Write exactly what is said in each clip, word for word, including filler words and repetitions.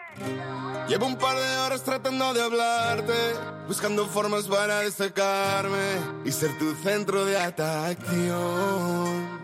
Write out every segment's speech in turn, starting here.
Llevo un par de horas tratando de hablarte, buscando formas para destacarme y ser tu centro de atracción.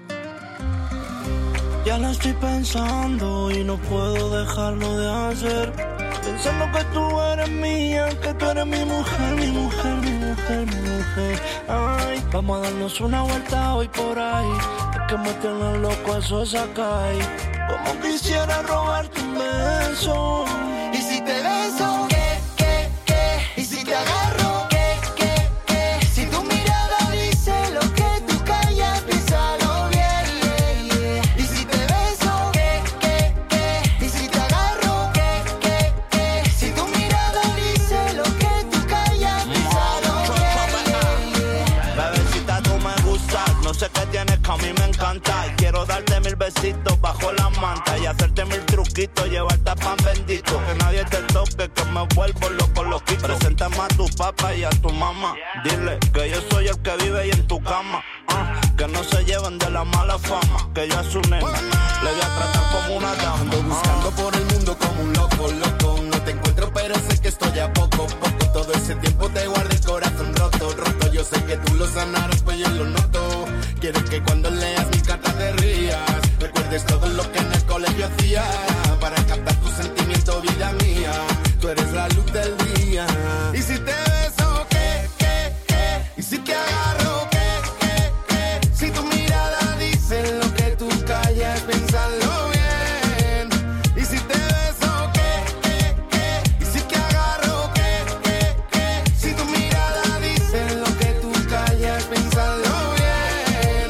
Ya la estoy pensando y no puedo dejarlo de hacer. Pensando que tú eres mía, que tú eres mi mujer, mi mujer, mi mujer, mi mujer. Ay, vamos a darnos una vuelta hoy por ahí. Es que me tienen loco eso es acá. Como quisiera robarte un beso. Y si te beso, ¿qué, qué, qué? Y si te agarro, ¿qué, qué, qué? Si tu mirada dice lo que tú callas, piénsalo bien, yeah, yeah. Y si te beso, ¿qué, qué, qué? Y si te agarro, ¿qué, qué, qué? Si tu mirada dice lo que tú callas, piénsalo bien, yeah, yeah. Bebecita, tú me gustas, no sé qué tienes que a mí me encanta. Y quiero darte mil besitos bajo la manta y hacerte mil truquitos, llevarte a pan bendito. Que nadie te toque, que me vuelvo loco, loquito. Preséntame a tu papá y a tu mamá. Dile que yo soy el que vive ahí en tu cama. Uh, que no se lleven de la mala fama. Que yo a su nena le voy a tratar como una dama. Ando buscando por el mundo como un loco, loco. No te encuentro pero sé que estoy a poco, poco. Todo ese tiempo te guardé el corazón roto, roto. Yo sé que tú lo sanarás, pues yo lo noto. Quiero que cuando leas mis cartas te rías. Recuerdes todo lo que en el colegio hacía para captar tu sentimiento, vida mía. Tú eres la luz del día. Y si te beso, ¿qué, qué, qué? Y si te agarro, ¿qué, qué, qué? Si tu mirada dice lo que tú callas, piénsalo bien. Y si te beso, ¿qué, qué, qué? Y si te agarro, ¿qué, qué, qué? Si tu mirada dice lo que tú callas, piénsalo bien.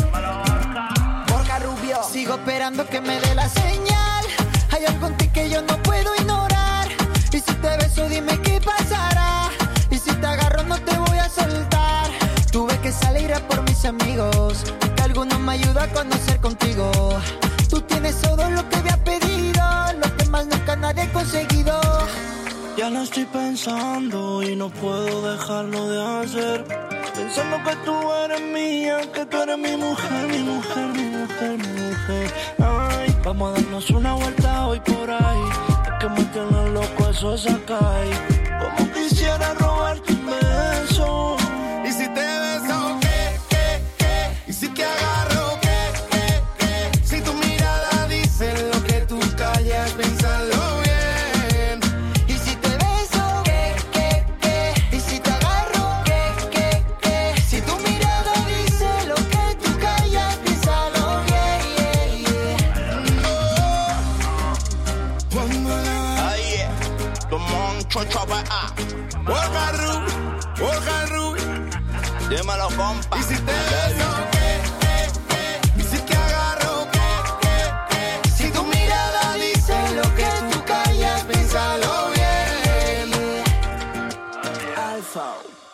Borja Rubio, sigo esperando que me dé la señal. Hay algo en ti que yo no puedo ignorar. Y si te beso, dime qué pasará. Y si te agarro, no te voy a soltar. Tuve que salir a por mis amigos, que alguno me ayuda a conocer contigo. Tú tienes todo lo que había pedido, lo que más nunca nadie ha conseguido. Ya lo estoy pensando y no puedo dejarlo de hacer. Pensando que tú eres mía, que tú eres mi mujer, mi mujer, mi mujer, mi mujer. Ay, vamos a darnos una vuelta hoy por ahí. Es que me tienen loco eso es acá. Como quisiera robarte un beso. Y si te beso, ¿qué, qué, qué? Y si te agarro, ¿qué, qué, qué? Si tu mirada dice lo que tú callas, piénsalo bien. Y si te beso, ¿qué, qué, qué? Y si te agarro, ¿qué, qué, qué? Si tu mirada dice lo que tú callas, piénsalo bien, yeah, yeah. Ay, yeah. Come on, chocho, va. Borja Rubio, Borja Rubio. Dímelo, compa. Y si te beso, ¿qué, qué, qué? Y si te agarro, ¿qué, qué, qué? Si tu mirada dice lo que tú callas, piénsalo bien. Alpha.